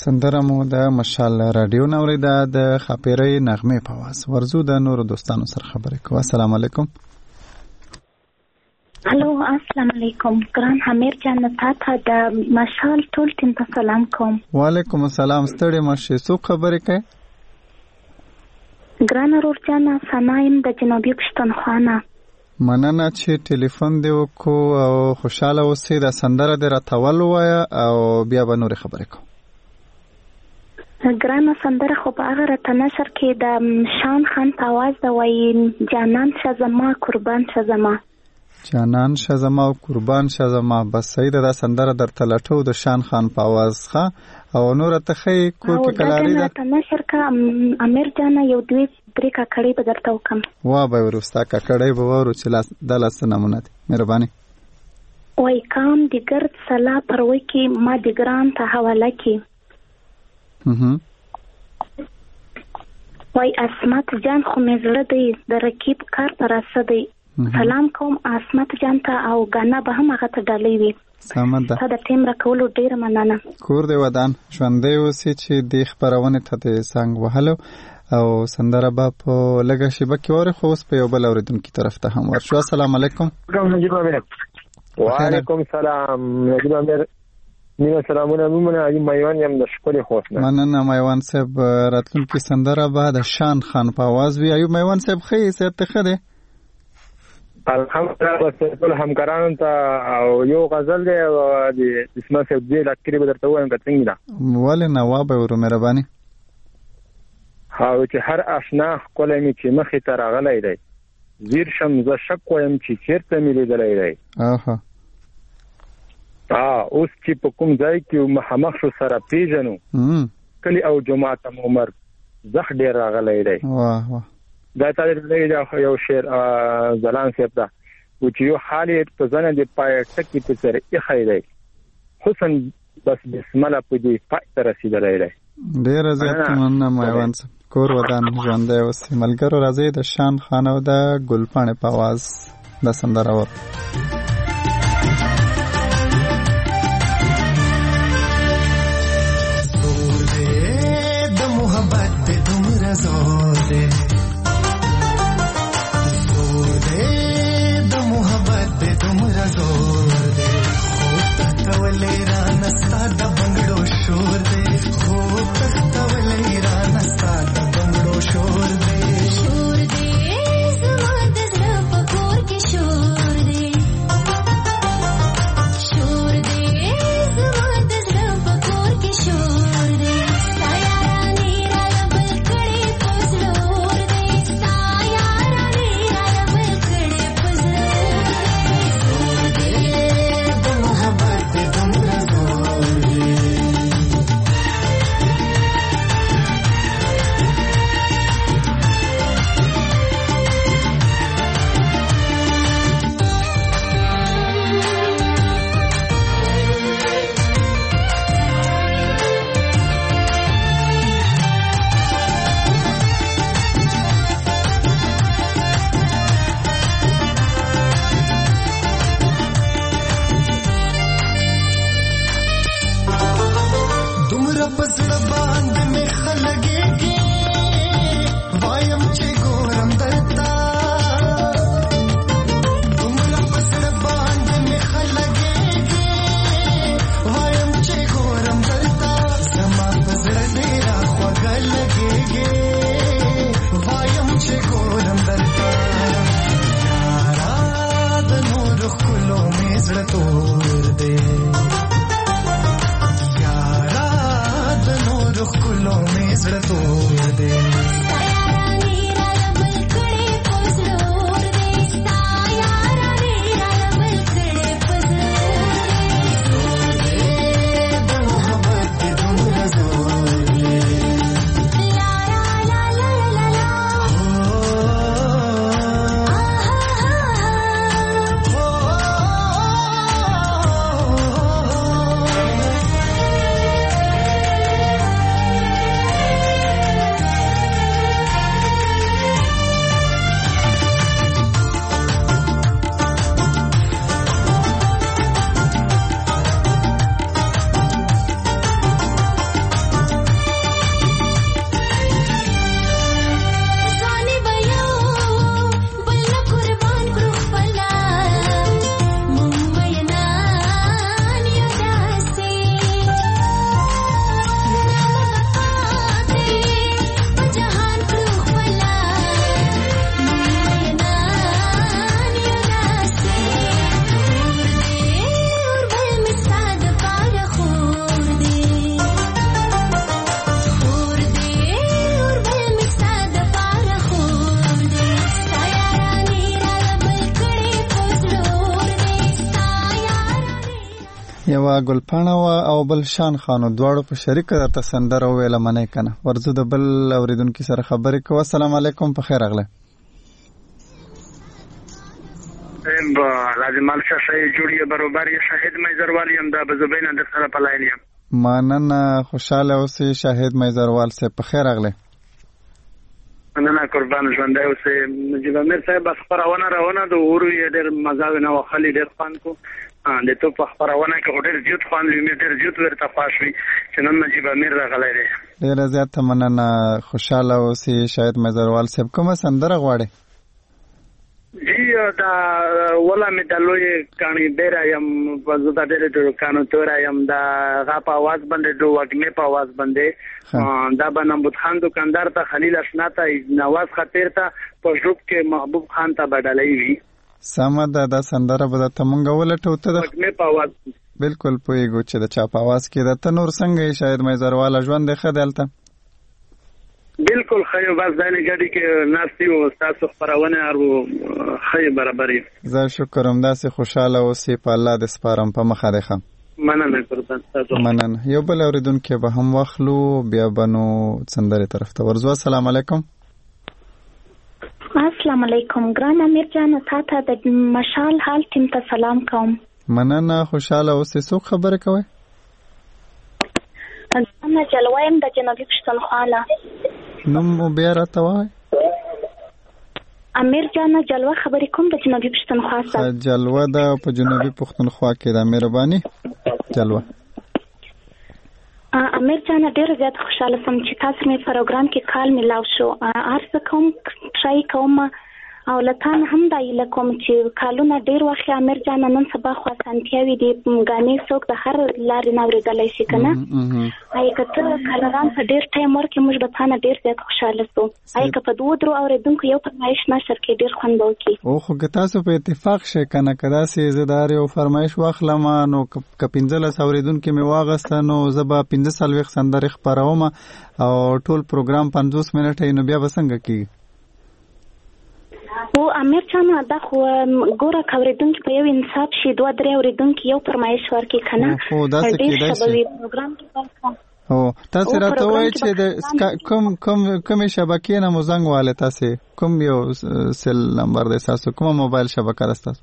Speaker 1: سندره مو د مشال رادیو نوریدا د خاپیری نغمه په واس ورزو د نور دوستانو سره خبرې کوو. السلام علیکم.
Speaker 14: هلو السلام علیکم. ګران حمیر جان ته د مشال ټول ټیم ته سلام کوم.
Speaker 1: وعلیکم السلام. ستړي مشه سو خبرې کوي.
Speaker 14: ګران ورور جان سنایم د جنوبي پښتونخوا.
Speaker 1: مننه چې ټلیفون دی وکړو او خوشاله اوسئ. د سندره د راتول وایا او بیا به نور خبرې کوو.
Speaker 14: ګرانه سندره خو په هغه راته نشر کې د شان خان په آواز د وایي جانان شه زما قربان شه زما.
Speaker 1: جانان شه زما او قربان شه زما. بس صحیح ده. دا سندره درته لټو د شان خان په آواز ښه او نور ته خې کور کې کلاري ده.
Speaker 14: راته نشر کا امیر جان یو دوی درې کاکړې به درته وکم.
Speaker 1: وا به ورستا کاکړې به ورو چې د لاس نمونه دي. مهرباني.
Speaker 14: وای کام د ګرد سلا پروي کې ما د ګران ته حواله کې. وای اسمت جان خو مې زړه دی د رکیب کار پر اسه دی. سلام کوم اسمت جان ته او غانا به هم هغه ته ډالې وي.
Speaker 1: سمه ده.
Speaker 14: ته د ټیم راکولو ډیر مننه.
Speaker 1: کور دی ودان ژوندې اوسې چې د خبرونه ته د څنګه وهلو او سندره با په لګه شیبه کې وره خو اوس په یو بل اوریدونکو طرف ته هم ورشو. السلام علیکم.
Speaker 15: وعلیکم السلام. نجیب امیر نیمه سلامونه مومنه ایم میوان یم د شکل خوښنه.
Speaker 1: مننه میوان صاحب. راتلونکي سندره بعد شان خان په आवाज وی. ایوب میوان صاحب خې صاحب ته خده.
Speaker 15: الحمدلله ټول همکارانو ته او یو غزل دی د اسمه صاحب دی لکه به درته وایم کتنګ دا.
Speaker 1: ولې نواب ورو مهرباني.
Speaker 15: او چې هر آشنا کولای می چې مخې ته راغلی دی زیر شم ز شک وایم چې چیرته مې لیدلی دی. اوس چې په کوم ځای کې مخامخ شو سره پیژنو کلی او جماعت عمر زخ ډیر راغلی دی.
Speaker 1: واه واه.
Speaker 15: دا تاسو یو شعر زلان صاحب دا و چې یو حالت په ځنه دی پای ټکی په سر یې دی حسن بس بسم الله په دې پای ته رسیدلی دی.
Speaker 1: ډیر زیات مننه میوان صاحب. کور ودان ژوندې اوسې. ملګرو راځي د شان خان او د ګلپاڼې په आवाज د سندره ور.
Speaker 10: زور دې د محبت دې دومره زور دې. زور دې د محبت دې دومره زور دې. خو تولې را نستا د بنگړو شور دې. خو تولې را نستا د بنگړو شور دې. شور دې زما د زړه په کور کې شور دې. شور دې زما د زړه په کور کې شور دې. ستا یارانې را بل کړې په زړور دې. ستا یارانې را بل کړې په زړور دې. زور دې د محبت دې دومره زور دې. دومره پسړه باندې مې خلګېږي وایم چې ګورم درته. دومره پسړه باندې مې خلګېږي وایم چې ګورم درته. زما په زړه ډېره خوږه لګېږي وایم چې ګورم درته. یارا د نورو ښکلو مې زړه تور دی. ښکلو مې زړه تور دی. ستا یارانې را بل کړې په زړور دی. ستا یارانې را بل کړې په زړور دی. زور دې د محبت دې دومره زور دی. لا لا لا لا لا لا
Speaker 1: یو ګلپاڼه او بل شان خانو دواړو په شریک درته سندره ویله منې کنه ورزو د بل اوریدونکو سره خبرې کوه. السلام علیکم په خیر اغله
Speaker 16: لازم الشا شای جوړی برابر شاهد میزروال یم دا بزبین د سره په لاین یم.
Speaker 1: مننه خوشاله اوسې شاهد میزروال سه په خیر اغله.
Speaker 16: مننه قربان ژوندۍ اوسې. نجیب امیر صاحب خبرونه راونه د اورو یې ډېر مزاوي نه وخلی ډېر خوان کو د تو په خبرونه کې ډېر زیات خوان وی ډېر زیات ورته پاشوي چې نن نجیب امیر راغلی دی.
Speaker 1: ډېر زیات مننه خوشاله اوسې شاهد میزروال سه. کومه سندره غواړي؟
Speaker 16: جی دا ولا می دلوی کانی ډیر یم وزدا ډیر ډیر کانو تور یم دا غا په आवाज باندې دوه وګمه په आवाज باندې دا بنمبود خان دکاندار ته خلیل اشنا ته نواز خطر ته پښوب کې محبوب خان ته بدلای وی
Speaker 1: سمه دا سندره به ته مونږ ولټو ته
Speaker 16: وګمه په आवाज
Speaker 1: بالکل پویګو چې د چا په आवाज کې د تنور څنګه شاید میزروال ژوند خدلته
Speaker 16: بالکل خیر بس دانی ګډي کې ناسي او تاسو خبرونه ارو خیر برابرې.
Speaker 1: زه شکرم داسې خوشاله اوسې په الله د سپارم په مخه ده.
Speaker 16: مننه قربان تاسو.
Speaker 1: مننه. یو بل اوریدونکو به هم واخلو بیا بنو سندره طرف ته ورځو. السلام علیکم.
Speaker 14: السلام علیکم ګران امیر جان تاسو د مشال حال ټیم ته سلام کوم.
Speaker 1: مننه خوشاله اوسې. څوک خبره کوي؟
Speaker 14: انا جلوایم د جنوبي پښتونخوا له.
Speaker 1: نو مو بیا راته وای.
Speaker 14: امیر جان جلوه خبرې کوم د جنوبي پښتونخوا څخه.
Speaker 1: جلوه د په جنوبي پښتونخوا کې د مهرباني جلوه.
Speaker 14: امیر جان ډېر زیات خوشاله سم چې تاسو می پروګرام کې کال ملاو شو. ارزه کوم ټرای کوم او لته هم دای لکم چې کالونه ډېر وخت امیر جان نن سبا خو سنتیاوي دی غانې څوک د هر لارې ناوړېدلای شي کنه. آی کته کالران په ډېر ټایم ورکې موږ به تانه ډېر زیات خوشاله سو. آی که په دوه درو اوریدونکو یو فرمایش نشر کې ډېر خوند وکي.
Speaker 1: او خو که تاسو په اتفاق شې کنه کدا سي زدار یو فرمایش واخلم نو ک 15 اوریدونکو می واغست نو زبا 15 سندره خبروم او ټول پروګرام 50 منټه نو بیا وسنګ کی.
Speaker 14: او امیر جان دا خو ګوره کوریدونکو په یو انصاف شي دوه درې اوریدونکو یو فرمایش ورکې کنه.
Speaker 1: او دا څه کېدای شي
Speaker 14: پروګرام کې
Speaker 1: او تاسو راته وایي چې د کوم شبکې نه مزنګ والے تاسو کوم یو سل نمبر د تاسو کوم موبایل شبکه راستاس؟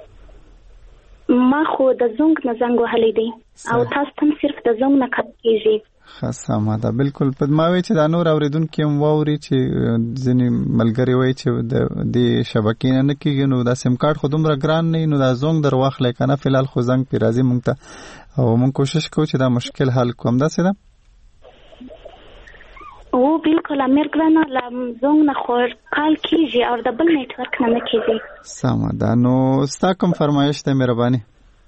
Speaker 14: ما خو د زنګ نه زنګ وهلی دی او تاسو هم صرف د زنګ نه کټ کیږي.
Speaker 1: خاصه ده بالکل په ما وی چې د نور اوریدونکو هم ووري چې ځنی ملګری وای چې د شبکې نه کېږي نو دا سیم کارت خو دومره ګران نه نو دا زنګ در واخلې کنه فلحال خو زنګ پی راځي مونږ ته او مونږ کوشش کوو چې دا مشکل حل کوم. دا څه ده؟
Speaker 14: او بالکل امیر ګرانه زنګ نه خو کال کیږي او د بل نت ورک نه کیږي.
Speaker 1: سم ده. نو ستا کوم فرمایش ته مهرباني؟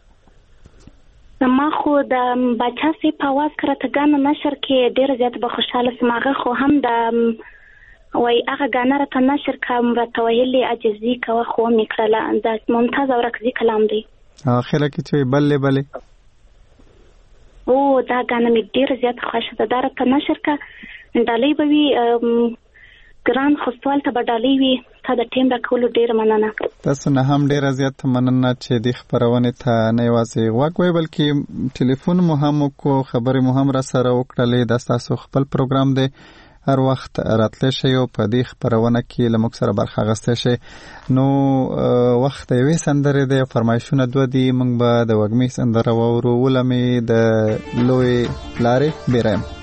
Speaker 14: ما خو د بچا سي په आवाज کرته غانه نشر کې ډیر زیات به خوشاله سماغه خو هم د وای هغه غانه راته نشر کوم راته ویلي عجزي کوه خو میکړه د ممتاز او رکزي کلام دی.
Speaker 1: اخره کې چې بلې بلې
Speaker 14: او دا غانه می ډیر زیات خوښه ده راته نشر کا ډالۍ به وی ګران خو سوال ته بدالي وي ته د ټیم راکول ډیر مننه.
Speaker 1: تاسو نه هم ډیر زیات مننه چې د خبرونه ته نه واسي واکوي بلکې ټلیفون مو هم کو خبرې مو هم را سره وکړلې د تاسو خپل پروګرام دی هر وخت راتلی شي او په دې خبرونه کې لمک سره برخه غسته شي. نو وخت یې سندره د فرمایشونه دوه دی موږ به د وګمی سندره وورو ولمې د لوی لارې بیرم.